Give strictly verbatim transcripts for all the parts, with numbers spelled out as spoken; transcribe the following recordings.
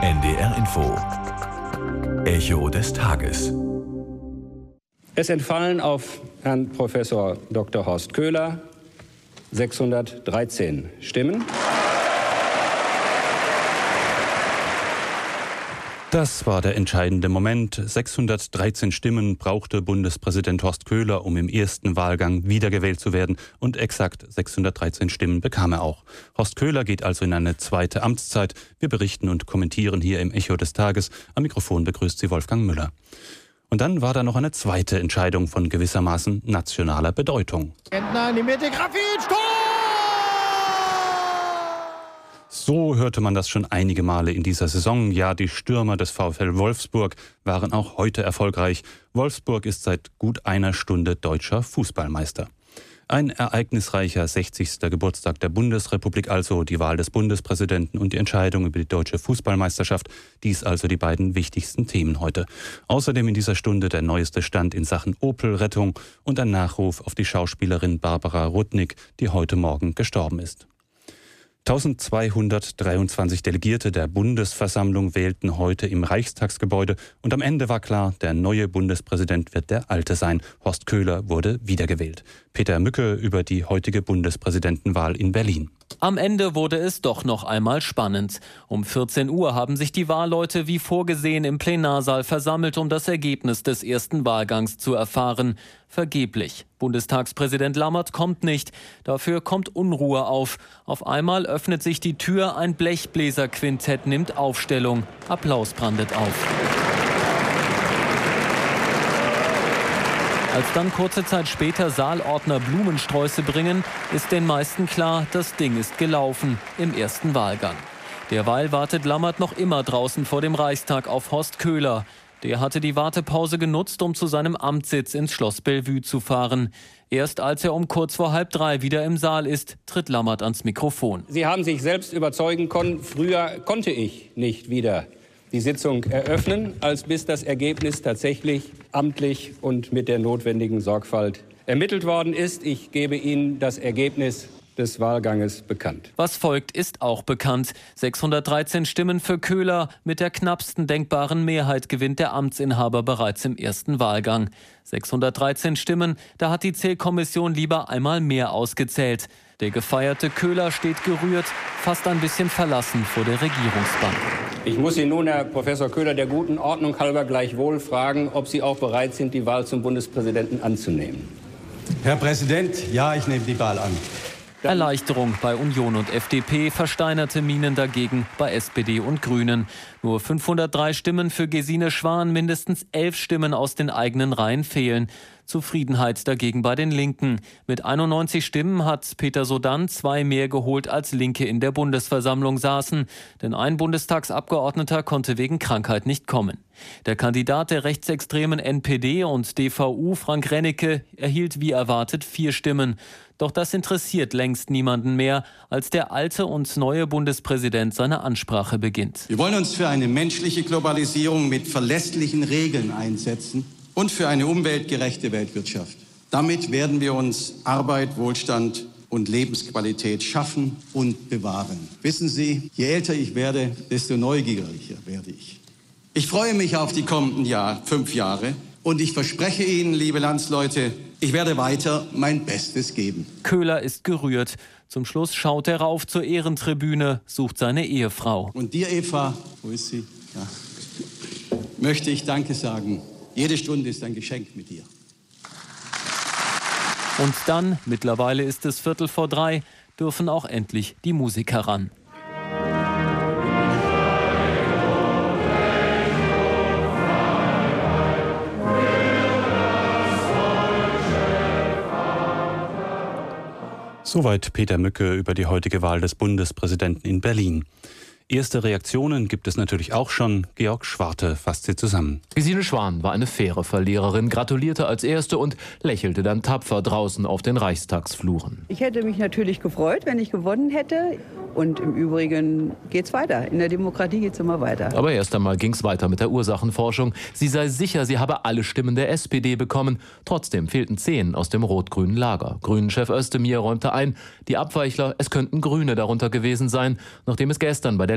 N D R Info. Echo des Tages. Es entfallen auf Herrn Professor Doktor Horst Köhler sechshundertdreizehn Stimmen. Das war der entscheidende Moment. sechshundertdreizehn Stimmen brauchte Bundespräsident Horst Köhler, um im ersten Wahlgang wiedergewählt zu werden. Und exakt sechshundertdreizehn Stimmen bekam er auch. Horst Köhler geht also in eine zweite Amtszeit. Wir berichten und kommentieren hier im Echo des Tages. Am Mikrofon begrüßt Sie Wolfgang Müller. Und dann war da noch eine zweite Entscheidung von gewissermaßen nationaler Bedeutung. Gentner in die Mitte, Grafin, Tor! So hörte man das schon einige Male in dieser Saison. Ja, die Stürmer des VfL Wolfsburg waren auch heute erfolgreich. Wolfsburg ist seit gut einer Stunde deutscher Fußballmeister. Ein ereignisreicher sechzigster Geburtstag der Bundesrepublik, also die Wahl des Bundespräsidenten und die Entscheidung über die deutsche Fußballmeisterschaft. Dies also die beiden wichtigsten Themen heute. Außerdem in dieser Stunde der neueste Stand in Sachen Opel-Rettung und ein Nachruf auf die Schauspielerin Barbara Rudnick, die heute Morgen gestorben ist. eintausendzweihundertdreiundzwanzig Delegierte der Bundesversammlung wählten heute im Reichstagsgebäude und am Ende war klar, der neue Bundespräsident wird der alte sein. Horst Köhler wurde wiedergewählt. Peter Mücke über die heutige Bundespräsidentenwahl in Berlin. Am Ende wurde es doch noch einmal spannend. Um vierzehn Uhr haben sich die Wahlleute wie vorgesehen im Plenarsaal versammelt, um das Ergebnis des ersten Wahlgangs zu erfahren. Vergeblich. Bundestagspräsident Lammert kommt nicht. Dafür kommt Unruhe auf. Auf einmal öffnet sich die Tür, ein Blechbläserquintett nimmt Aufstellung. Applaus brandet auf. Als dann kurze Zeit später Saalordner Blumensträuße bringen, ist den meisten klar, das Ding ist gelaufen im ersten Wahlgang. Derweil wartet Lammert noch immer draußen vor dem Reichstag auf Horst Köhler. Der hatte die Wartepause genutzt, um zu seinem Amtssitz ins Schloss Bellevue zu fahren. Erst als er um kurz vor halb drei wieder im Saal ist, tritt Lammert ans Mikrofon. Sie haben sich selbst überzeugen können, früher konnte ich nicht wieder die Sitzung eröffnen, als bis das Ergebnis tatsächlich amtlich und mit der notwendigen Sorgfalt ermittelt worden ist. Ich gebe Ihnen das Ergebnis des Wahlganges bekannt. Was folgt, ist auch bekannt. sechshundertdreizehn Stimmen für Köhler. Mit der knappsten denkbaren Mehrheit gewinnt der Amtsinhaber bereits im ersten Wahlgang. sechshundertdreizehn Stimmen, da hat die Zählkommission lieber einmal mehr ausgezählt. Der gefeierte Köhler steht gerührt, fast ein bisschen verlassen vor der Regierungsbank. Ich muss Sie nun, Herr Professor Köhler, der guten Ordnung halber gleichwohl fragen, ob Sie auch bereit sind, die Wahl zum Bundespräsidenten anzunehmen. Herr Präsident, ja, ich nehme die Wahl an. Erleichterung bei Union und F D P, versteinerte Mienen dagegen bei S P D und Grünen. Nur fünfhundertdrei Stimmen für Gesine Schwan, mindestens elf Stimmen aus den eigenen Reihen fehlen. Zufriedenheit dagegen bei den Linken. Mit einundneunzig Stimmen hat Peter Sodan zwei mehr geholt, als Linke in der Bundesversammlung saßen. Denn ein Bundestagsabgeordneter konnte wegen Krankheit nicht kommen. Der Kandidat der rechtsextremen N P D und D V U, Frank Rennecke, erhielt wie erwartet vier Stimmen. Doch das interessiert längst niemanden mehr, als der alte und neue Bundespräsident seine Ansprache beginnt. Wir wollen uns für eine menschliche Globalisierung mit verlässlichen Regeln einsetzen und für eine umweltgerechte Weltwirtschaft. Damit werden wir uns Arbeit, Wohlstand und Lebensqualität schaffen und bewahren. Wissen Sie, je älter ich werde, desto neugieriger werde ich. Ich freue mich auf die kommenden Jahr, fünf Jahre. Und ich verspreche Ihnen, liebe Landsleute, ich werde weiter mein Bestes geben. Köhler ist gerührt. Zum Schluss schaut er rauf zur Ehrentribüne, sucht seine Ehefrau. Und dir, Eva, wo ist sie? Ja. Möchte ich Danke sagen. Jede Stunde ist ein Geschenk mit dir. Und dann, mittlerweile ist es Viertel vor drei, dürfen auch endlich die Musiker ran. Soweit Peter Mücke über die heutige Wahl des Bundespräsidenten in Berlin. Erste Reaktionen gibt es natürlich auch schon. Georg Schwarte fasst sie zusammen. Gesine Schwan war eine faire Verliererin, gratulierte als Erste und lächelte dann tapfer draußen auf den Reichstagsfluren. Ich hätte mich natürlich gefreut, wenn ich gewonnen hätte. Und im Übrigen geht's weiter. In der Demokratie geht's immer weiter. Aber erst einmal ging's weiter mit der Ursachenforschung. Sie sei sicher, sie habe alle Stimmen der S P D bekommen. Trotzdem fehlten zehn aus dem rot-grünen Lager. Grünen-Chef Özdemir räumte ein, die Abweichler, es könnten Grüne darunter gewesen sein, nachdem es gestern bei der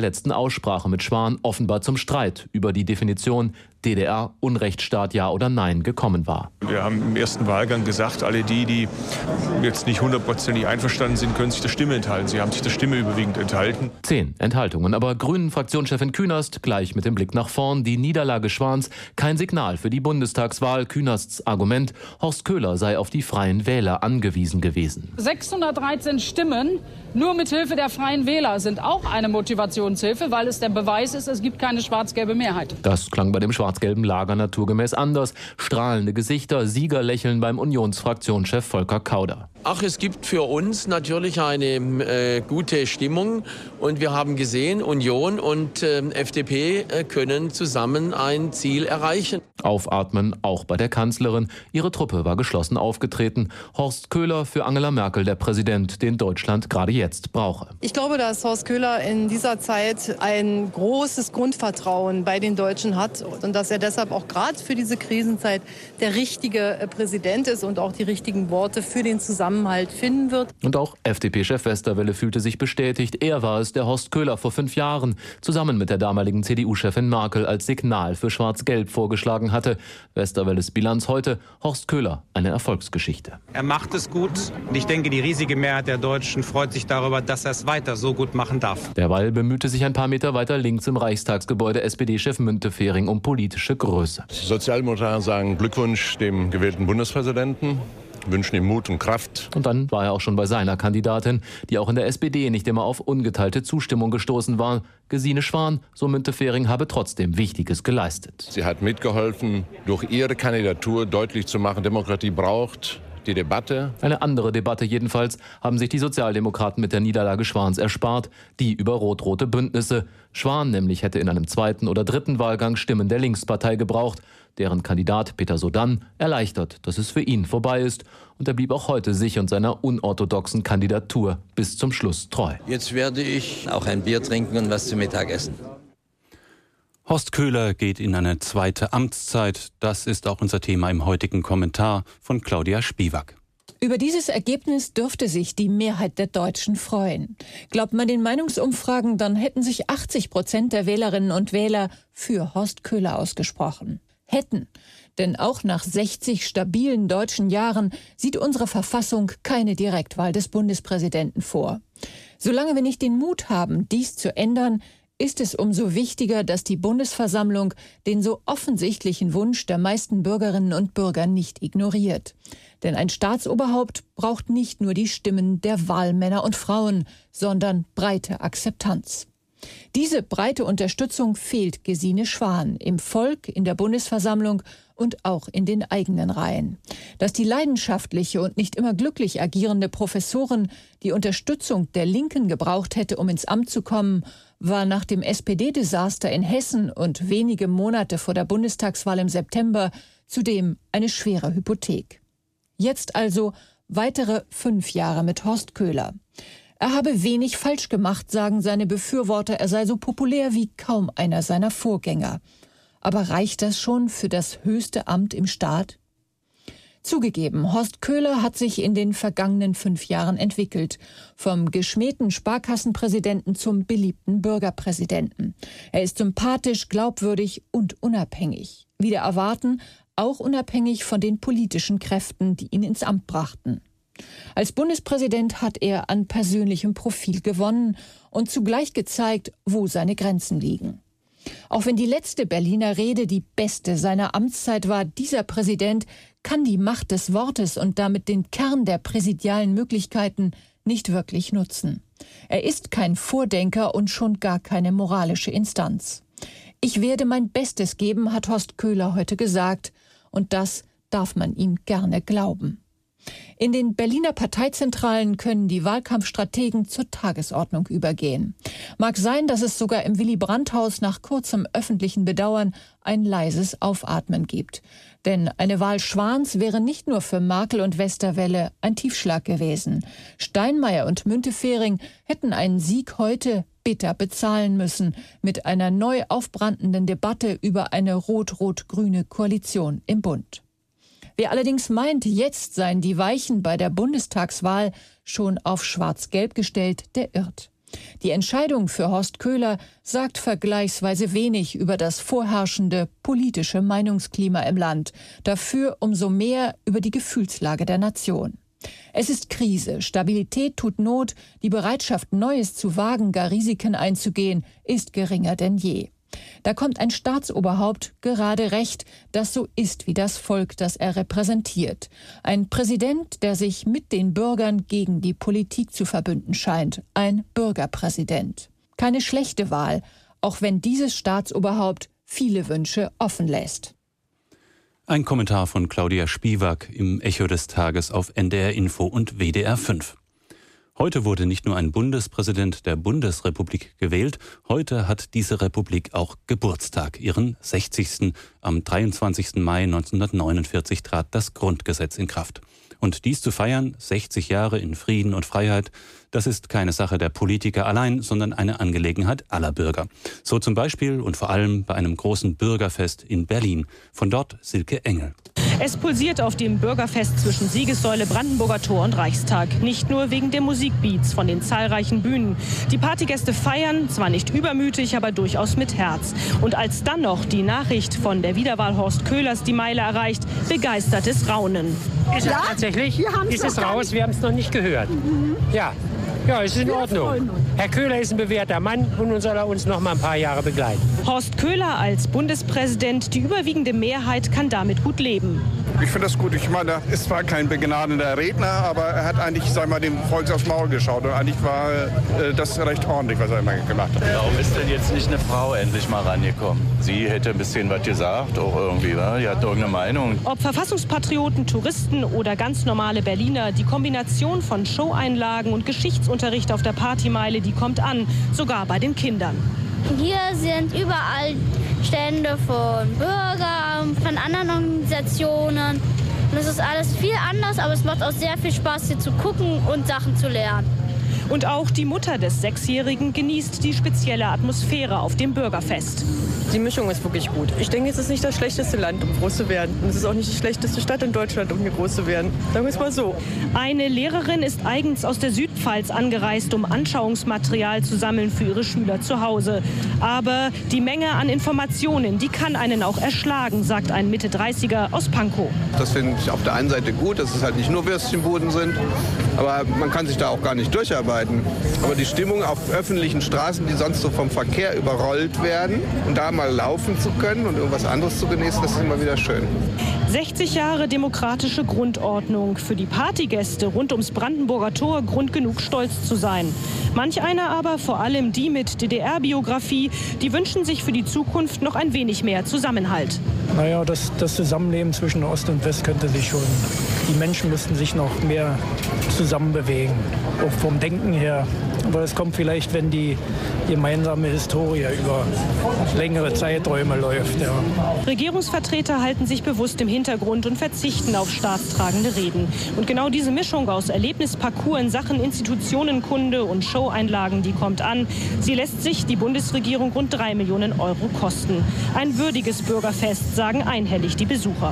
letzten Aussprache mit Schwan offenbar zum Streit über die Definition D D R, Unrechtsstaat, ja oder nein, gekommen war. Wir haben im ersten Wahlgang gesagt, alle die, die jetzt nicht hundertprozentig einverstanden sind, können sich der Stimme enthalten. Sie haben sich der Stimme überwiegend enthalten. Zehn Enthaltungen, aber Grünen-Fraktionschefin Künast gleich mit dem Blick nach vorn. Die Niederlage Schwans kein Signal für die Bundestagswahl. Künasts Argument, Horst Köhler sei auf die Freien Wähler angewiesen gewesen. sechshundertdreizehn Stimmen nur mit Hilfe der Freien Wähler sind auch eine Motivationshilfe, weil es der Beweis ist, es gibt keine schwarz-gelbe Mehrheit. Das klang bei dem schwarz-gelben Lager naturgemäß anders. Strahlende Gesichter, Siegerlächeln beim Unionsfraktionschef Volker Kauder. Ach, es gibt für uns natürlich eine äh, gute Stimmung und wir haben gesehen, Union und äh, F D P äh, können zusammen ein Ziel erreichen. Aufatmen auch bei der Kanzlerin. Ihre Truppe war geschlossen aufgetreten. Horst Köhler für Angela Merkel, der Präsident, den Deutschland gerade jetzt brauche. Ich glaube, dass Horst Köhler in dieser Zeit ein großes Grundvertrauen bei den Deutschen hat und dass er deshalb auch gerade für diese Krisenzeit der richtige Präsident ist und auch die richtigen Worte für den Zusammenhalt finden wird. Und auch F D P-Chef Westerwelle fühlte sich bestätigt. Er war es, der Horst Köhler vor fünf Jahren zusammen mit der damaligen C D U-Chefin Merkel als Signal für Schwarz-Gelb vorgeschlagen hatte. Westerwelles Bilanz heute, Horst Köhler, eine Erfolgsgeschichte. Er macht es gut und ich denke, die riesige Mehrheit der Deutschen freut sich darüber, dass er es weiter so gut machen darf. Derweil bemühte sich ein paar Meter weiter links im Reichstagsgebäude S P D-Chef Müntefering um politische Größe. Sozialdemokraten sagen Glückwunsch dem gewählten Bundespräsidenten. Wünschen ihm Mut und Kraft. Und dann war er auch schon bei seiner Kandidatin, die auch in der S P D nicht immer auf ungeteilte Zustimmung gestoßen war. Gesine Schwan, so Müntefering, habe trotzdem Wichtiges geleistet. Sie hat mitgeholfen, durch ihre Kandidatur deutlich zu machen, Demokratie braucht die Debatte. Eine andere Debatte jedenfalls haben sich die Sozialdemokraten mit der Niederlage Schwans erspart, die über rot-rote Bündnisse. Schwan nämlich hätte in einem zweiten oder dritten Wahlgang Stimmen der Linkspartei gebraucht. Deren Kandidat Peter Sodan erleichtert, dass es für ihn vorbei ist. Und er blieb auch heute sich und seiner unorthodoxen Kandidatur bis zum Schluss treu. Jetzt werde ich auch ein Bier trinken und was zum Mittag essen. Horst Köhler geht in eine zweite Amtszeit. Das ist auch unser Thema im heutigen Kommentar von Claudia Spivak. Über dieses Ergebnis dürfte sich die Mehrheit der Deutschen freuen. Glaubt man den Meinungsumfragen, dann hätten sich achtzig Prozent der Wählerinnen und Wähler für Horst Köhler ausgesprochen. Hätten. Denn auch nach sechzig stabilen deutschen Jahren sieht unsere Verfassung keine Direktwahl des Bundespräsidenten vor. Solange wir nicht den Mut haben, dies zu ändern, ist es umso wichtiger, dass die Bundesversammlung den so offensichtlichen Wunsch der meisten Bürgerinnen und Bürger nicht ignoriert. Denn ein Staatsoberhaupt braucht nicht nur die Stimmen der Wahlmänner und Frauen, sondern breite Akzeptanz. Diese breite Unterstützung fehlt Gesine Schwan im Volk, in der Bundesversammlung und auch in den eigenen Reihen. Dass die leidenschaftliche und nicht immer glücklich agierende Professorin die Unterstützung der Linken gebraucht hätte, um ins Amt zu kommen, war nach dem S P D-Desaster in Hessen und wenige Monate vor der Bundestagswahl im September zudem eine schwere Hypothek. Jetzt also weitere fünf Jahre mit Horst Köhler. Er habe wenig falsch gemacht, sagen seine Befürworter, er sei so populär wie kaum einer seiner Vorgänger. Aber reicht das schon für das höchste Amt im Staat? Zugegeben, Horst Köhler hat sich in den vergangenen fünf Jahren entwickelt. Vom geschmähten Sparkassenpräsidenten zum beliebten Bürgerpräsidenten. Er ist sympathisch, glaubwürdig und unabhängig. Wider Erwarten auch unabhängig von den politischen Kräften, die ihn ins Amt brachten. Als Bundespräsident hat er an persönlichem Profil gewonnen und zugleich gezeigt, wo seine Grenzen liegen. Auch wenn die letzte Berliner Rede die beste seiner Amtszeit war, dieser Präsident kann die Macht des Wortes und damit den Kern der präsidialen Möglichkeiten nicht wirklich nutzen. Er ist kein Vordenker und schon gar keine moralische Instanz. Ich werde mein Bestes geben, hat Horst Köhler heute gesagt, und das darf man ihm gerne glauben. In den Berliner Parteizentralen können die Wahlkampfstrategen zur Tagesordnung übergehen. Mag sein, dass es sogar im Willy-Brandt-Haus nach kurzem öffentlichen Bedauern ein leises Aufatmen gibt. Denn eine Wahl Schwans wäre nicht nur für Merkel und Westerwelle ein Tiefschlag gewesen. Steinmeier und Müntefering hätten einen Sieg heute bitter bezahlen müssen mit einer neu aufbrandenden Debatte über eine rot-rot-grüne Koalition im Bund. Wer allerdings meint, jetzt seien die Weichen bei der Bundestagswahl schon auf schwarz-gelb gestellt, der irrt. Die Entscheidung für Horst Köhler sagt vergleichsweise wenig über das vorherrschende politische Meinungsklima im Land, dafür umso mehr über die Gefühlslage der Nation. Es ist Krise, Stabilität tut Not, die Bereitschaft, Neues zu wagen, gar Risiken einzugehen, ist geringer denn je. Da kommt ein Staatsoberhaupt gerade recht, das so ist wie das Volk, das er repräsentiert. Ein Präsident, der sich mit den Bürgern gegen die Politik zu verbünden scheint. Ein Bürgerpräsident. Keine schlechte Wahl, auch wenn dieses Staatsoberhaupt viele Wünsche offen lässt. Ein Kommentar von Claudia Spivak im Echo des Tages auf N D R Info und W D R fünf. Heute wurde nicht nur ein Bundespräsident der Bundesrepublik gewählt, heute hat diese Republik auch Geburtstag, ihren sechzigsten Am dreiundzwanzigsten Mai neunzehnhundertneunundvierzig trat das Grundgesetz in Kraft. Und dies zu feiern, sechzig Jahre in Frieden und Freiheit, das ist keine Sache der Politiker allein, sondern eine Angelegenheit aller Bürger. So zum Beispiel und vor allem bei einem großen Bürgerfest in Berlin. Von dort Silke Engel. Es pulsiert auf dem Bürgerfest zwischen Siegessäule, Brandenburger Tor und Reichstag. Nicht nur wegen der Musikbeats von den zahlreichen Bühnen. Die Partygäste feiern, zwar nicht übermütig, aber durchaus mit Herz. Und als dann noch die Nachricht von der Wiederwahl Horst Köhlers die Meile erreicht, begeistertes Raunen. Ist ja, tatsächlich? Ist es raus? Wir haben es noch nicht gehört. Mhm. Ja. Ja, es ist in Ordnung. Herr Köhler ist ein bewährter Mann und nun soll er uns noch mal ein paar Jahre begleiten. Horst Köhler als Bundespräsident, die überwiegende Mehrheit kann damit gut leben. Ich finde das gut. Ich meine, er ist zwar kein begnadeter Redner, aber er hat eigentlich, sag mal, dem Volk aufs Maul geschaut. Und eigentlich war äh, das recht ordentlich, was er immer gemacht hat. Warum ist denn jetzt nicht eine Frau endlich mal rangekommen? Sie hätte ein bisschen was gesagt, auch irgendwie, wa? Die hat irgendeine Meinung. Ob Verfassungspatrioten, Touristen oder ganz normale Berliner, die Kombination von Showeinlagen und Geschichtsunterricht auf der Partymeile, die kommt an, sogar bei den Kindern. Hier sind überall Stände von Bürgern, von anderen Organisationen. Und es ist alles viel anders, aber es macht auch sehr viel Spaß, hier zu gucken und Sachen zu lernen. Und auch die Mutter des Sechsjährigen genießt die spezielle Atmosphäre auf dem Bürgerfest. Die Mischung ist wirklich gut. Ich denke, es ist nicht das schlechteste Land, um groß zu werden. Und es ist auch nicht die schlechteste Stadt in Deutschland, um hier groß zu werden. Sagen wir es mal so. Eine Lehrerin ist eigens aus der Südpfalz angereist, um Anschauungsmaterial zu sammeln für ihre Schüler zu Hause. Aber die Menge an Informationen, die kann einen auch erschlagen, sagt ein Mitte-dreißiger aus Pankow. Das finde ich auf der einen Seite gut, dass es halt nicht nur Würstchenbuden sind. Aber man kann sich da auch gar nicht durcharbeiten. Aber die Stimmung auf öffentlichen Straßen, die sonst so vom Verkehr überrollt werden, und da mal laufen zu können und irgendwas anderes zu genießen, das ist immer wieder schön. sechzig Jahre demokratische Grundordnung. Für die Partygäste rund ums Brandenburger Tor Grund genug, stolz zu sein. Manch einer aber, vor allem die mit D D R-Biografie, die wünschen sich für die Zukunft noch ein wenig mehr Zusammenhalt. Naja, das, das Zusammenleben zwischen Ost und West könnte sich schon. Die Menschen müssten sich noch mehr zusammenbewegen, auch vom Denken her. Aber das kommt vielleicht, wenn die gemeinsame Historie über längere Zeiträume läuft. Ja. Regierungsvertreter halten sich bewusst im Hintergrund und verzichten auf staatstragende Reden. Und genau diese Mischung aus Erlebnisparcours in Sachen Institutionenkunde und Showeinlagen, die kommt an. Sie lässt sich die Bundesregierung rund drei Millionen Euro kosten. Ein würdiges Bürgerfest, sagen einhellig die Besucher.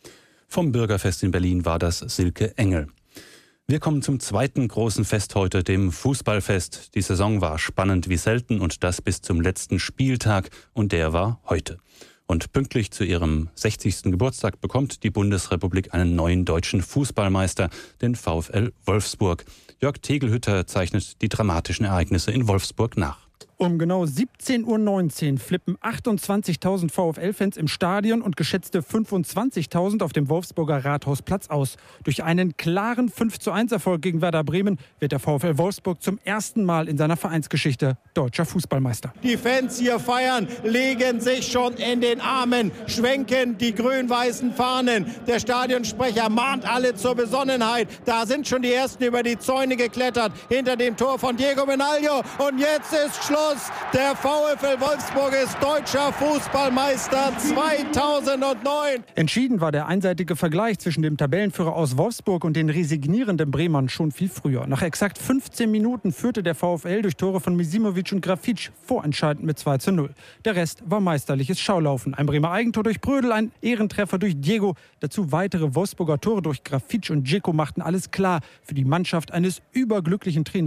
Vom Bürgerfest in Berlin war das Silke Engel. Wir kommen zum zweiten großen Fest heute, dem Fußballfest. Die Saison war spannend wie selten und das bis zum letzten Spieltag und der war heute. Und pünktlich zu ihrem sechzigsten Geburtstag bekommt die Bundesrepublik einen neuen deutschen Fußballmeister, den VfL Wolfsburg. Jörg Tegelhütter zeichnet die dramatischen Ereignisse in Wolfsburg nach. Um genau siebzehn Uhr neunzehn flippen achtundzwanzigtausend VfL-Fans im Stadion und geschätzte fünfundzwanzigtausend auf dem Wolfsburger Rathausplatz aus. Durch einen klaren fünf zu eins Erfolg gegen Werder Bremen wird der VfL Wolfsburg zum ersten Mal in seiner Vereinsgeschichte deutscher Fußballmeister. Die Fans hier feiern, legen sich schon in den Armen, schwenken die grün-weißen Fahnen. Der Stadionsprecher mahnt alle zur Besonnenheit. Da sind schon die Ersten über die Zäune geklettert, hinter dem Tor von Diego Benaglio. Und jetzt ist Schluss. Der VfL Wolfsburg ist deutscher Fußballmeister zweitausendneun. Entschieden war der einseitige Vergleich zwischen dem Tabellenführer aus Wolfsburg und den resignierenden Bremern schon viel früher. Nach exakt fünfzehn Minuten führte der VfL durch Tore von Misimovic und Grafitsch vorentscheidend mit zwei zu null. Der Rest war meisterliches Schaulaufen. Ein Bremer Eigentor durch Brödel, ein Ehrentreffer durch Diego. Dazu weitere Wolfsburger Tore durch Grafitsch und Dzeko machten alles klar für die Mannschaft eines überglücklichen Trainers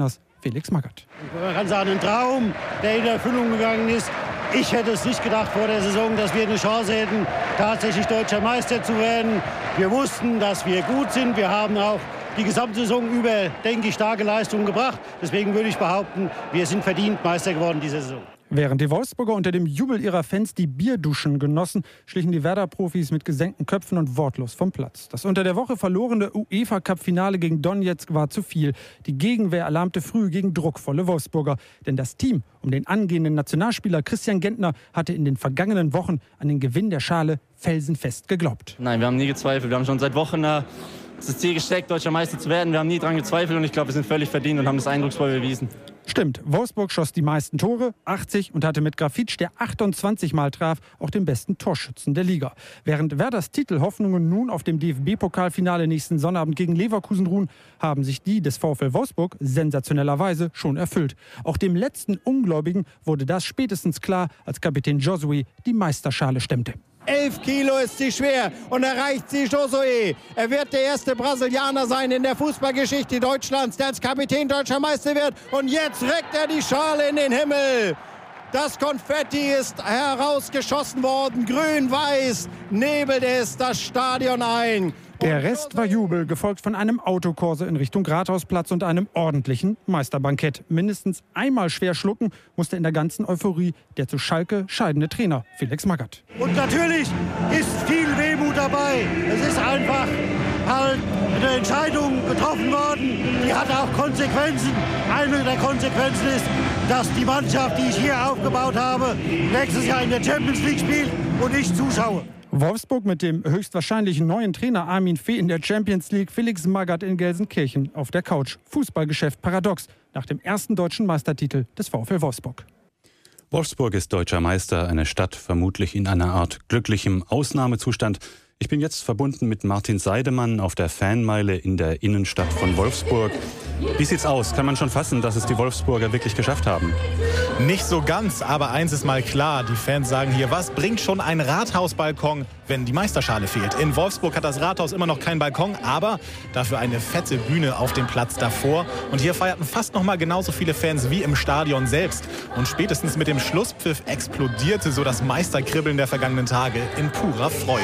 Felix Magath. Man kann sagen, ein Traum, der in Erfüllung gegangen ist. Ich hätte es nicht gedacht vor der Saison, dass wir eine Chance hätten, tatsächlich deutscher Meister zu werden. Wir wussten, dass wir gut sind. Wir haben auch die gesamte Saison über, denke ich, starke Leistungen gebracht. Deswegen würde ich behaupten, wir sind verdient Meister geworden diese Saison. Während die Wolfsburger unter dem Jubel ihrer Fans die Bierduschen genossen, schlichen die Werder-Profis mit gesenkten Köpfen und wortlos vom Platz. Das unter der Woche verlorene UEFA-Cup-Finale gegen Donetsk war zu viel. Die Gegenwehr erlahmte früh gegen druckvolle Wolfsburger. Denn das Team um den angehenden Nationalspieler Christian Gentner hatte in den vergangenen Wochen an den Gewinn der Schale felsenfest geglaubt. Nein, wir haben nie gezweifelt. Wir haben schon seit Wochen äh, das Ziel gesteckt, deutscher Meister zu werden. Wir haben nie daran gezweifelt und ich glaube, wir sind völlig verdient und haben das eindrucksvoll bewiesen. Stimmt, Wolfsburg schoss die meisten Tore, achtzig, und hatte mit Grafitsch, der achtundzwanzig Mal traf, auch den besten Torschützen der Liga. Während Werders Titelhoffnungen nun auf dem D F B-Pokalfinale nächsten Sonnabend gegen Leverkusen ruhen, haben sich die des VfL Wolfsburg sensationellerweise schon erfüllt. Auch dem letzten Ungläubigen wurde das spätestens klar, als Kapitän Josue die Meisterschale stemmte. Elf Kilo ist sie schwer und erreicht sie Josue. Er wird der erste Brasilianer sein in der Fußballgeschichte Deutschlands, der als Kapitän deutscher Meister wird. Und jetzt reckt er die Schale in den Himmel. Das Konfetti ist herausgeschossen worden. Grün-Weiß nebelt es das Stadion ein. Der Rest war Jubel, gefolgt von einem Autokorso in Richtung Rathausplatz und einem ordentlichen Meisterbankett. Mindestens einmal schwer schlucken musste in der ganzen Euphorie der zu Schalke scheidende Trainer Felix Magath. Und natürlich ist viel Wehmut dabei. Es ist einfach halt eine Entscheidung getroffen worden, die hat auch Konsequenzen. Eine der Konsequenzen ist, dass die Mannschaft, die ich hier aufgebaut habe, nächstes Jahr in der Champions League spielt und ich zuschaue. Wolfsburg mit dem höchstwahrscheinlich neuen Trainer Armin Fee in der Champions League, Felix Magath in Gelsenkirchen auf der Couch. Fußballgeschäft paradox nach dem ersten deutschen Meistertitel des VfL Wolfsburg. Wolfsburg ist deutscher Meister, eine Stadt vermutlich in einer Art glücklichem Ausnahmezustand. Ich bin jetzt verbunden mit Martin Seidemann auf der Fanmeile in der Innenstadt von Wolfsburg. Wie sieht's aus? Kann man schon fassen, dass es die Wolfsburger wirklich geschafft haben? Nicht so ganz, aber eins ist mal klar. Die Fans sagen hier, was bringt schon ein Rathausbalkon, wenn die Meisterschale fehlt? In Wolfsburg hat das Rathaus immer noch keinen Balkon, aber dafür eine fette Bühne auf dem Platz davor. Und hier feierten fast noch mal genauso viele Fans wie im Stadion selbst. Und spätestens mit dem Schlusspfiff explodierte so das Meisterkribbeln der vergangenen Tage in purer Freude.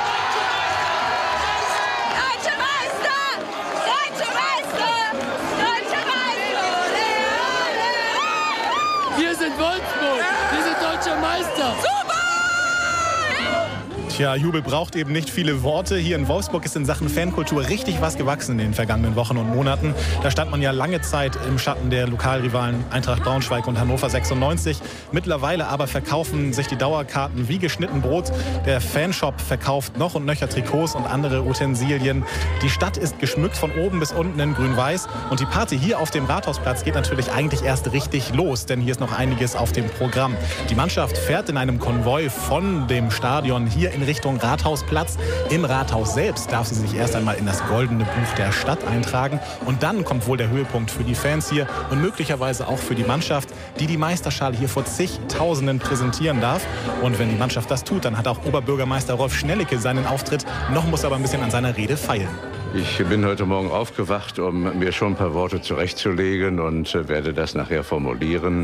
Tja, Jubel braucht eben nicht viele Worte. Hier in Wolfsburg ist in Sachen Fankultur richtig was gewachsen in den vergangenen Wochen und Monaten. Da stand man ja lange Zeit im Schatten der Lokalrivalen Eintracht Braunschweig und Hannover sechsundneunzig. Mittlerweile aber verkaufen sich die Dauerkarten wie geschnitten Brot. Der Fanshop verkauft noch und nöcher Trikots und andere Utensilien. Die Stadt ist geschmückt von oben bis unten in grün-weiß. Und die Party hier auf dem Rathausplatz geht natürlich eigentlich erst richtig los, denn hier ist noch einiges auf dem Programm. Die Mannschaft fährt in einem Konvoi von dem Stadion hier in Richtung Rathausplatz. Im Rathaus selbst darf sie sich erst einmal in das goldene Buch der Stadt eintragen. Und dann kommt wohl der Höhepunkt für die Fans hier und möglicherweise auch für die Mannschaft, die die Meisterschale hier vor zigtausenden präsentieren darf. Und wenn die Mannschaft das tut, dann hat auch Oberbürgermeister Rolf Schnellicke seinen Auftritt. Noch muss er aber ein bisschen an seiner Rede feilen. Ich bin heute Morgen aufgewacht, um mir schon ein paar Worte zurechtzulegen und werde das nachher formulieren.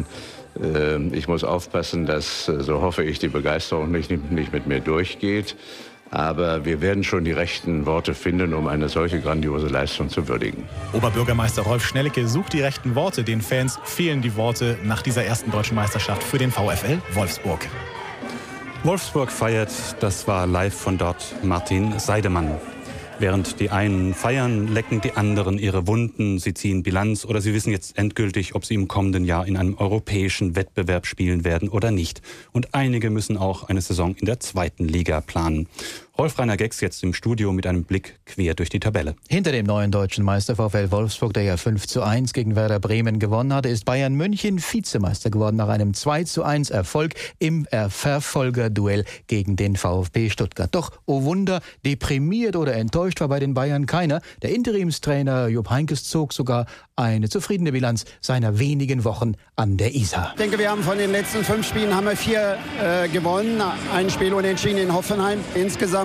Ich muss aufpassen, dass, so hoffe ich, die Begeisterung nicht, nicht mit mir durchgeht. Aber wir werden schon die rechten Worte finden, um eine solche grandiose Leistung zu würdigen. Oberbürgermeister Rolf Schnellicke sucht die rechten Worte. Den Fans fehlen die Worte nach dieser ersten deutschen Meisterschaft für den VfL Wolfsburg. Wolfsburg feiert, das war live von dort Martin Seidemann. Während die einen feiern, lecken die anderen ihre Wunden, sie ziehen Bilanz oder sie wissen jetzt endgültig, ob sie im kommenden Jahr in einem europäischen Wettbewerb spielen werden oder nicht. Und einige müssen auch eine Saison in der zweiten Liga planen. Rolf-Rainer Gex jetzt im Studio mit einem Blick quer durch die Tabelle. Hinter dem neuen deutschen Meister VfL Wolfsburg, der ja fünf zu eins gegen Werder Bremen gewonnen hatte, ist Bayern München Vizemeister geworden nach einem zwei zu eins Erfolg im Verfolgerduell gegen den VfB Stuttgart. Doch, oh Wunder, deprimiert oder enttäuscht war bei den Bayern keiner. Der Interimstrainer Jupp Heynckes zog sogar eine zufriedene Bilanz seiner wenigen Wochen an der Isar. Ich denke, wir haben von den letzten fünf Spielen haben wir vier äh, gewonnen. Ein Spiel unentschieden in Hoffenheim. Insgesamt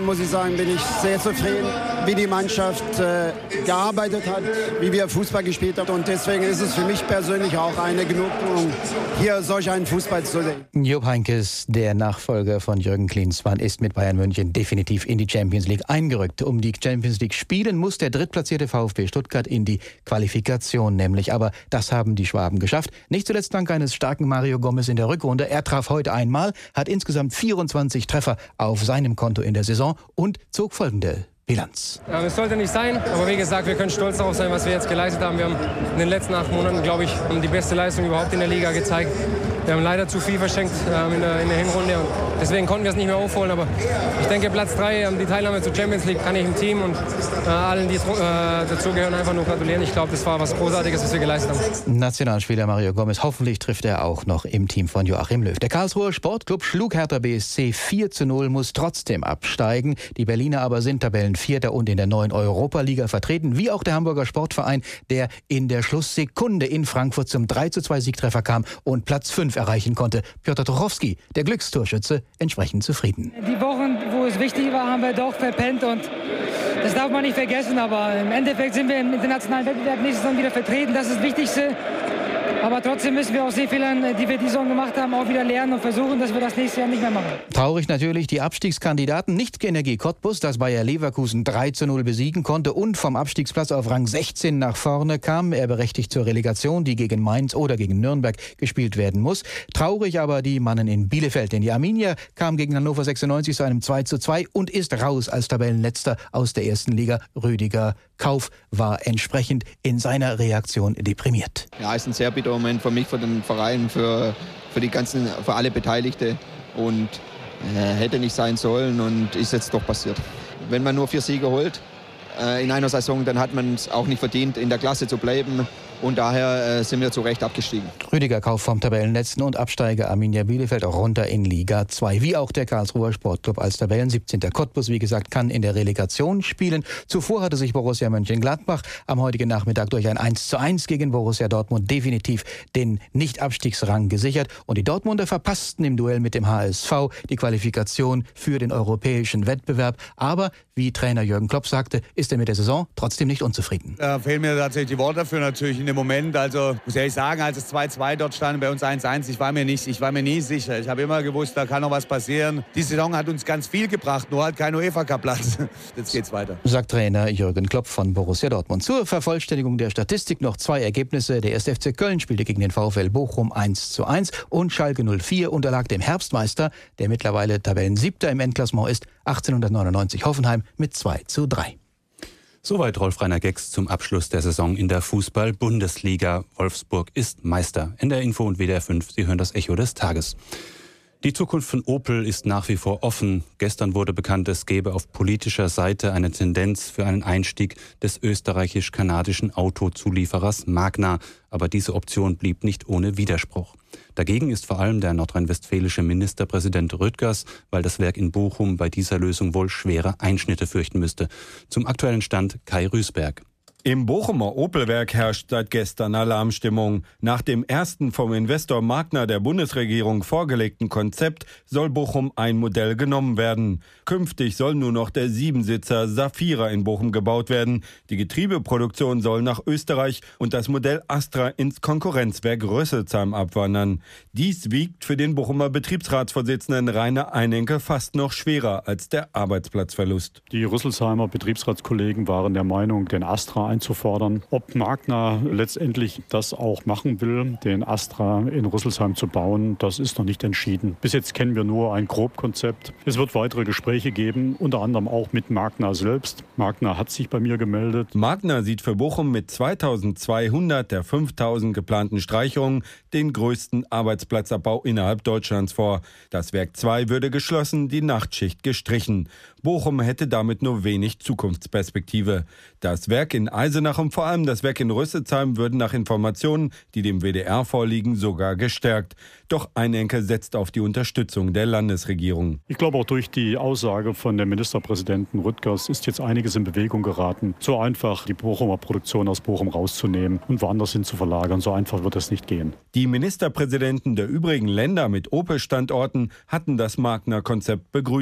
insgesamt muss ich sagen, bin ich sehr zufrieden, wie die Mannschaft äh, gearbeitet hat, wie wir Fußball gespielt haben. Und deswegen ist es für mich persönlich auch eine Genugtuung, hier solch einen Fußball zu sehen. Jupp Heynckes, der Nachfolger von Jürgen Klinsmann, ist mit Bayern München definitiv in die Champions League eingerückt. Um die Champions League spielen muss der drittplatzierte VfB Stuttgart in die Qualifikation nämlich. Aber das haben die Schwaben geschafft. Nicht zuletzt dank eines starken Mario Gomez in der Rückrunde. Er traf heute einmal, hat insgesamt vierundzwanzig Treffer auf seinem Konto in der Saison und zog folgende Bilanz. Ja, das sollte nicht sein, aber wie gesagt, wir können stolz darauf sein, was wir jetzt geleistet haben. Wir haben in den letzten acht Monaten, glaube ich, die beste Leistung überhaupt in der Liga gezeigt. Wir haben leider zu viel verschenkt äh, in, der, in der Hinrunde und deswegen konnten wir es nicht mehr aufholen. Aber ich denke, Platz drei, ähm, die Teilnahme zur Champions League, kann ich dem Team und äh, allen, die äh, dazugehören, einfach nur gratulieren. Ich glaube, das war was Großartiges, was wir geleistet haben. Nationalspieler Mario Gomez, hoffentlich trifft er auch noch im Team von Joachim Löw. Der Karlsruher Sportclub schlug Hertha B S C vier zu null, muss trotzdem absteigen. Die Berliner aber sind Tabellenvierter und in der neuen Europa-Liga vertreten, wie auch der Hamburger Sportverein, der in der Schlusssekunde in Frankfurt zum drei zu zwei Siegtreffer kam und Platz fünf erreichen konnte. Piotr Tuchowski, der Glückstorschütze, entsprechend zufrieden. Die Wochen, wo es wichtig war, haben wir doch verpennt und das darf man nicht vergessen. Aber im Endeffekt sind wir im internationalen Wettbewerb nächste Saison wieder vertreten. Das ist das Wichtigste. Aber trotzdem müssen wir aus den Fehlern, die wir die Saison gemacht haben, auch wieder lernen und versuchen, dass wir das nächste Jahr nicht mehr machen. Traurig natürlich die Abstiegskandidaten. Nicht Energie Cottbus, das Bayer Leverkusen drei zu null besiegen konnte und vom Abstiegsplatz auf Rang sechzehn nach vorne kam. Er berechtigt zur Relegation, die gegen Mainz oder gegen Nürnberg gespielt werden muss. Traurig aber die Mannen in Bielefeld, denn die Arminia kam gegen Hannover sechsundneunzig zu einem zwei zu zwei und ist raus als Tabellenletzter aus der ersten Liga. Rüdiger Kauf war entsprechend in seiner Reaktion deprimiert. Ja, ist ein sehr bitterer Moment für mich, für den Verein, für, für die ganzen, für alle Beteiligte und äh, hätte nicht sein sollen und ist jetzt doch passiert. Wenn man nur vier Siege holt äh, in einer Saison, dann hat man es auch nicht verdient, in der Klasse zu bleiben. Und daher äh, sind wir zu Recht abgestiegen. Rüdiger Kauf vom Tabellenletzten und Absteiger Arminia Bielefeld auch runter in Liga zwei. Wie auch der Karlsruher Sportclub als Tabellen-siebzehnter Cottbus, wie gesagt, kann in der Relegation spielen. Zuvor hatte sich Borussia Mönchengladbach am heutigen Nachmittag durch ein eins zu eins gegen Borussia Dortmund definitiv den Nicht-Abstiegsrang gesichert. Und die Dortmunder verpassten im Duell mit dem H S V die Qualifikation für den europäischen Wettbewerb. Aber, wie Trainer Jürgen Klopp sagte, ist er mit der Saison trotzdem nicht unzufrieden. Da fehlen mir tatsächlich die Worte dafür natürlich in dem Moment. Also muss ehrlich sagen, als es zwei zu zwei dort stand, bei uns eins zu eins, ich war mir nicht, ich war mir nie sicher. Ich habe immer gewusst, da kann noch was passieren. Die Saison hat uns ganz viel gebracht, nur halt kein UEFA-Cup-Platz. Jetzt geht's weiter. Sagt Trainer Jürgen Klopp von Borussia Dortmund. Zur Vervollständigung der Statistik noch zwei Ergebnisse. Der erste F C Köln spielte gegen den VfL Bochum eins zu eins und Schalke null vier unterlag dem Herbstmeister, der mittlerweile Tabellensiebter im Endklassement ist, achtzehnhundertneunundneunzig Hoffenheim mit zwei zu drei. Soweit Rolf-Rainer Gex zum Abschluss der Saison in der Fußball-Bundesliga. Wolfsburg ist Meister. N D R Info und W D R fünf, Sie hören das Echo des Tages. Die Zukunft von Opel ist nach wie vor offen. Gestern wurde bekannt, es gebe auf politischer Seite eine Tendenz für einen Einstieg des österreichisch-kanadischen Autozulieferers Magna. Aber diese Option blieb nicht ohne Widerspruch. Dagegen ist vor allem der nordrhein-westfälische Ministerpräsident Rüttgers, weil das Werk in Bochum bei dieser Lösung wohl schwere Einschnitte fürchten müsste. Zum aktuellen Stand Kai Rüßberg. Im Bochumer Opel-Werk herrscht seit gestern Alarmstimmung. Nach dem ersten vom Investor Magna der Bundesregierung vorgelegten Konzept soll Bochum ein Modell genommen werden. Künftig soll nur noch der Siebensitzer Safira in Bochum gebaut werden. Die Getriebeproduktion soll nach Österreich und das Modell Astra ins Konkurrenzwerk Rüsselsheim abwandern. Dies wiegt für den Bochumer Betriebsratsvorsitzenden Rainer Einenke fast noch schwerer als der Arbeitsplatzverlust. Die Rüsselsheimer Betriebsratskollegen waren der Meinung, den Astra einzufordern. Ob Magna letztendlich das auch machen will, den Astra in Rüsselsheim zu bauen, das ist noch nicht entschieden. Bis jetzt kennen wir nur ein Grobkonzept. Es wird weitere Gespräche geben, unter anderem auch mit Magna selbst. Magna hat sich bei mir gemeldet. Magna sieht für Bochum mit zweitausendzweihundert der fünftausend geplanten Streichungen den größten Arbeitsplatzabbau innerhalb Deutschlands vor. Das Werk zwei würde geschlossen, die Nachtschicht gestrichen. Bochum hätte damit nur wenig Zukunftsperspektive. Das Werk in Eisenach und vor allem das Werk in Rüsselsheim würden nach Informationen, die dem W D R vorliegen, sogar gestärkt. Doch Einenke setzt auf die Unterstützung der Landesregierung. Ich glaube, auch durch die Aussage von dem Ministerpräsidenten Rüttgers ist jetzt einiges in Bewegung geraten. So einfach die Bochumer Produktion aus Bochum rauszunehmen und woanders hin zu verlagern, so einfach wird es nicht gehen. Die Ministerpräsidenten der übrigen Länder mit Opel-Standorten hatten das Magna-Konzept begrüßt.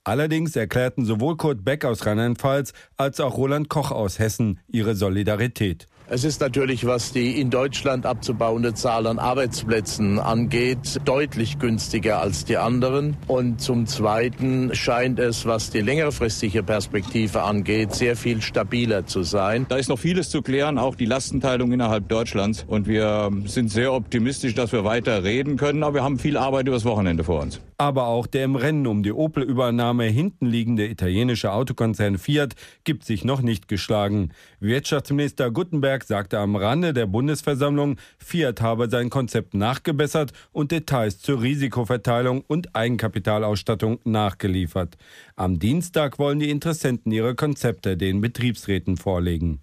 Allerdings erklärten sowohl Kurt Beck aus Rheinland-Pfalz als auch Roland Koch aus Hessen ihre Solidarität. Es ist natürlich, was die in Deutschland abzubauende Zahl an Arbeitsplätzen angeht, deutlich günstiger als die anderen. Und zum Zweiten scheint es, was die längerfristige Perspektive angeht, sehr viel stabiler zu sein. Da ist noch vieles zu klären, auch die Lastenteilung innerhalb Deutschlands. Und wir sind sehr optimistisch, dass wir weiter reden können. Aber wir haben viel Arbeit übers Wochenende vor uns. Aber auch der im Rennen um die Opel-Übernahme hinten liegende italienische Autokonzern Fiat gibt sich noch nicht geschlagen. Wirtschaftsminister Guttenberg sagte am Rande der Bundesversammlung, Fiat habe sein Konzept nachgebessert und Details zur Risikoverteilung und Eigenkapitalausstattung nachgeliefert. Am Dienstag wollen die Interessenten ihre Konzepte den Betriebsräten vorlegen.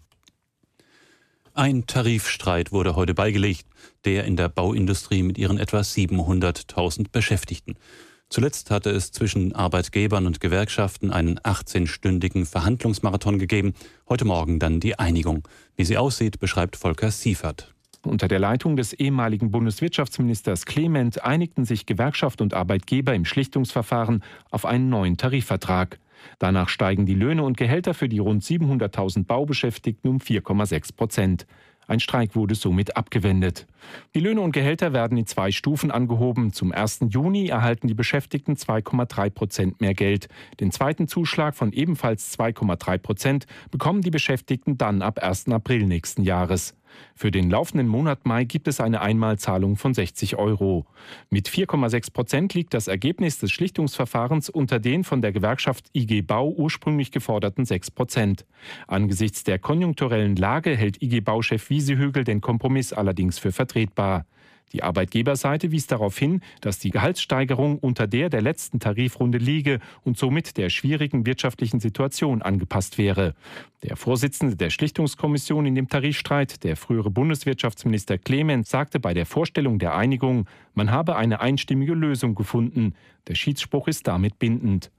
Ein Tarifstreit wurde heute beigelegt, der in der Bauindustrie mit ihren etwa siebenhunderttausend Beschäftigten. Zuletzt hatte es zwischen Arbeitgebern und Gewerkschaften einen achtzehnstündigen Verhandlungsmarathon gegeben. Heute Morgen dann die Einigung. Wie sie aussieht, beschreibt Volker Siefert. Unter der Leitung des ehemaligen Bundeswirtschaftsministers Clement einigten sich Gewerkschaft und Arbeitgeber im Schlichtungsverfahren auf einen neuen Tarifvertrag. Danach steigen die Löhne und Gehälter für die rund siebenhunderttausend Baubeschäftigten um vier Komma sechs Prozent. Ein Streik wurde somit abgewendet. Die Löhne und Gehälter werden in zwei Stufen angehoben. Zum ersten Juni erhalten die Beschäftigten zwei Komma drei Prozent mehr Geld. Den zweiten Zuschlag von ebenfalls zwei Komma drei Prozent bekommen die Beschäftigten dann ab ersten April nächsten Jahres. Für den laufenden Monat Mai gibt es eine Einmalzahlung von sechzig Euro. Mit vier Komma sechs Prozent liegt das Ergebnis des Schlichtungsverfahrens unter den von der Gewerkschaft I G Bau ursprünglich geforderten sechs Prozent. Angesichts der konjunkturellen Lage hält I G Bau-Chef Wiesehügel den Kompromiss allerdings für vertretbar. Die Arbeitgeberseite wies darauf hin, dass die Gehaltssteigerung unter der der letzten Tarifrunde liege und somit der schwierigen wirtschaftlichen Situation angepasst wäre. Der Vorsitzende der Schlichtungskommission in dem Tarifstreit, der frühere Bundeswirtschaftsminister Clement, sagte bei der Vorstellung der Einigung, man habe eine einstimmige Lösung gefunden. Der Schiedsspruch ist damit bindend.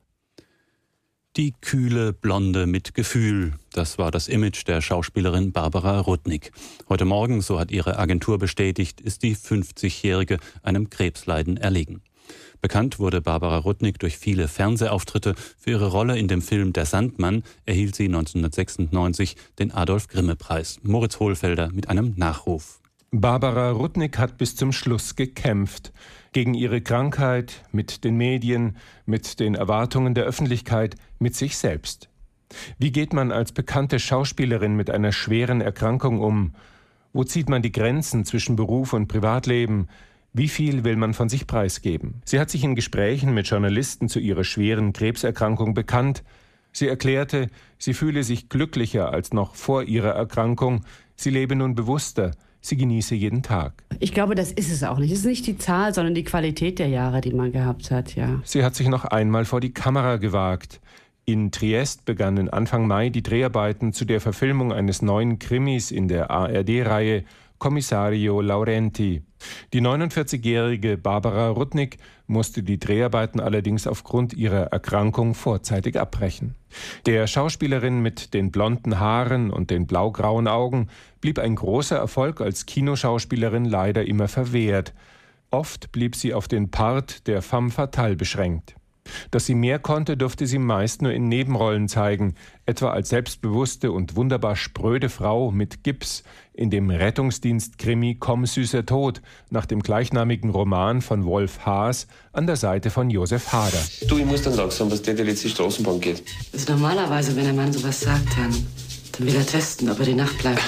Die kühle Blonde mit Gefühl, das war das Image der Schauspielerin Barbara Rudnik. Heute Morgen, so hat ihre Agentur bestätigt, ist die fünfzigjährige einem Krebsleiden erlegen. Bekannt wurde Barbara Rudnik durch viele Fernsehauftritte. Für ihre Rolle in dem Film Der Sandmann erhielt sie neunzehnhundertsechsundneunzig den Adolf-Grimme-Preis. Moritz Hohlfelder mit einem Nachruf. Barbara Rudnik hat bis zum Schluss gekämpft. Gegen ihre Krankheit, mit den Medien, mit den Erwartungen der Öffentlichkeit, mit sich selbst. Wie geht man als bekannte Schauspielerin mit einer schweren Erkrankung um? Wo zieht man die Grenzen zwischen Beruf und Privatleben? Wie viel will man von sich preisgeben? Sie hat sich in Gesprächen mit Journalisten zu ihrer schweren Krebserkrankung bekannt. Sie erklärte, sie fühle sich glücklicher als noch vor ihrer Erkrankung. Sie lebe nun bewusster. Sie genieße jeden Tag. Ich glaube, das ist es auch nicht. Es ist nicht die Zahl, sondern die Qualität der Jahre, die man gehabt hat, ja. Sie hat sich noch einmal vor die Kamera gewagt. In Triest begannen Anfang Mai die Dreharbeiten zu der Verfilmung eines neuen Krimis in der A R D-Reihe Kommissario Laurenti. Die neunundvierzigjährige Barbara Rudnik musste die Dreharbeiten allerdings aufgrund ihrer Erkrankung vorzeitig abbrechen. Der Schauspielerin mit den blonden Haaren und den blaugrauen Augen blieb ein großer Erfolg als Kinoschauspielerin leider immer verwehrt. Oft blieb sie auf den Part der femme fatale beschränkt. Dass sie mehr konnte, durfte sie meist nur in Nebenrollen zeigen, etwa als selbstbewusste und wunderbar spröde Frau mit Gips in dem Rettungsdienst-Krimi Komm süßer Tod nach dem gleichnamigen Roman von Wolf Haas an der Seite von Josef Hader. Du, ich muss dann langsam, dass der, der letzte Straßenbahn geht. Also normalerweise, wenn ein Mann sowas sagt, dann, dann will er testen, ob er die Nacht bleibt.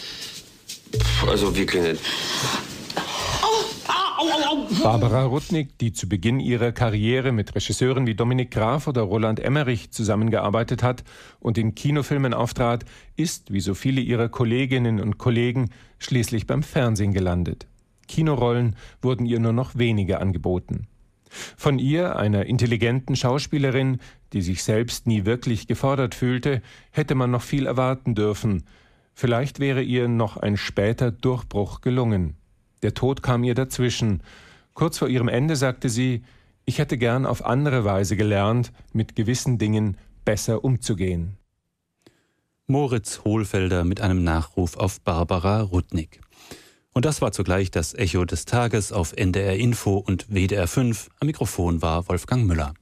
Also wirklich nicht. Barbara Rudnik, die zu Beginn ihrer Karriere mit Regisseuren wie Dominik Graf oder Roland Emmerich zusammengearbeitet hat und in Kinofilmen auftrat, ist, wie so viele ihrer Kolleginnen und Kollegen, schließlich beim Fernsehen gelandet. Kinorollen wurden ihr nur noch wenige angeboten. Von ihr, einer intelligenten Schauspielerin, die sich selbst nie wirklich gefordert fühlte, hätte man noch viel erwarten dürfen. Vielleicht wäre ihr noch ein später Durchbruch gelungen. Der Tod kam ihr dazwischen. Kurz vor ihrem Ende sagte sie, ich hätte gern auf andere Weise gelernt, mit gewissen Dingen besser umzugehen. Moritz Hohlfelder mit einem Nachruf auf Barbara Rudnik. Und das war zugleich das Echo des Tages auf N D R Info und W D R fünf. Am Mikrofon war Wolfgang Müller.